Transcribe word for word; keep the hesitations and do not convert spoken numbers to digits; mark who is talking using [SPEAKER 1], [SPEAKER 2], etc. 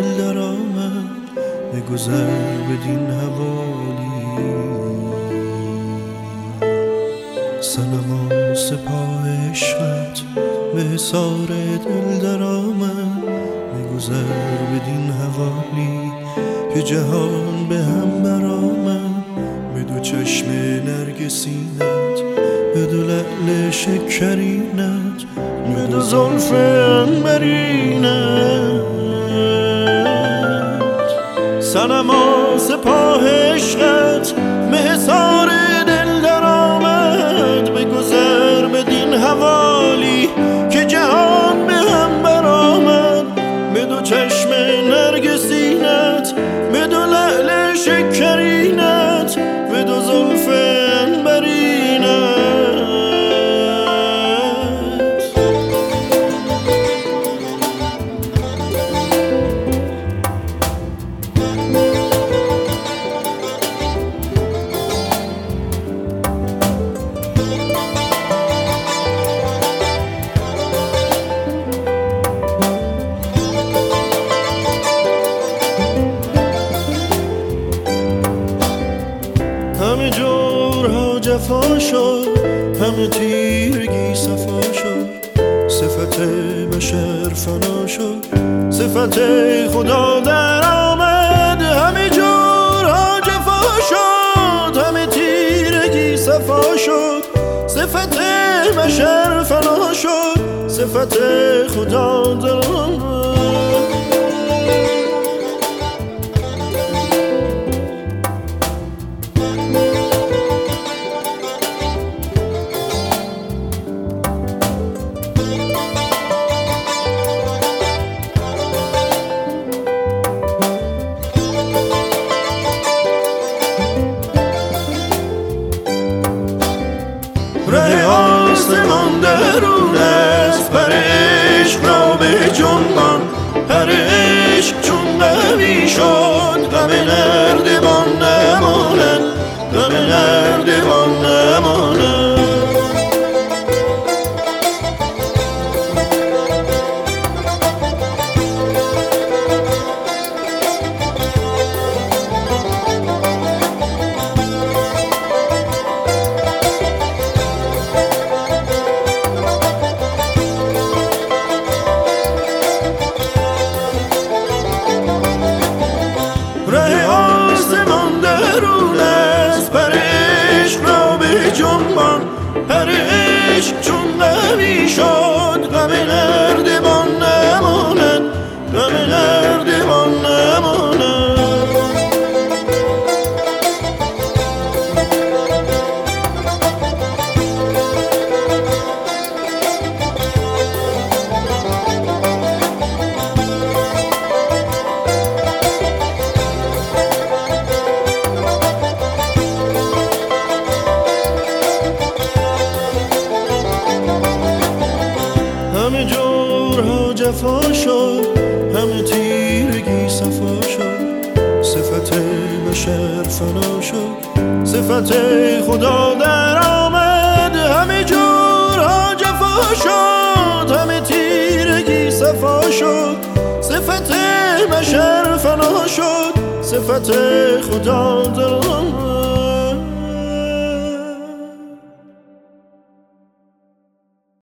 [SPEAKER 1] دل در آمد به گذر بدین حوالی. صنما سپاه عشقت به حصار دل در آمد به گذر بدین حوالی. که جهان به هم برآمد به دو چشم نرگسینت، به دو لعل شکرینت، به دو زلف عنبرینت. صنما سپاه عشقت به حصار دل در آمد به گذر بدین حوالی. که جهان به هم برآمد به دو چشم نرگسینت، به دو لعل شکرینت، به دو زلف عنبرینت. همه جورها جفا شد، همه تیرگی صفا شد، صفت بشر فنا شد، صفت خدا در آمد. همه جورها جفا شد، همه تیرگی صفا شد، صفت بشر فنا شد، صفت خدا در آمد. ره آسمان درون است بر عشق را به جنبان. هر عشق چون قوی شد غم نردبان نماند، غم نردبان نماند. ره آسمان درون است بر عشق را به جنبان. هر عشق چون قوی شد غم نردبان نماند، غم نردبان نماند. همه جورها جفا شد، همه تیرگی صفا شد، صفت بشر فنا شد، صفت خدا در آمد. همه جورها جفا شد، همه تیرگی صفا شد، صفت بشر فنا شد، صفت خدا در آمد.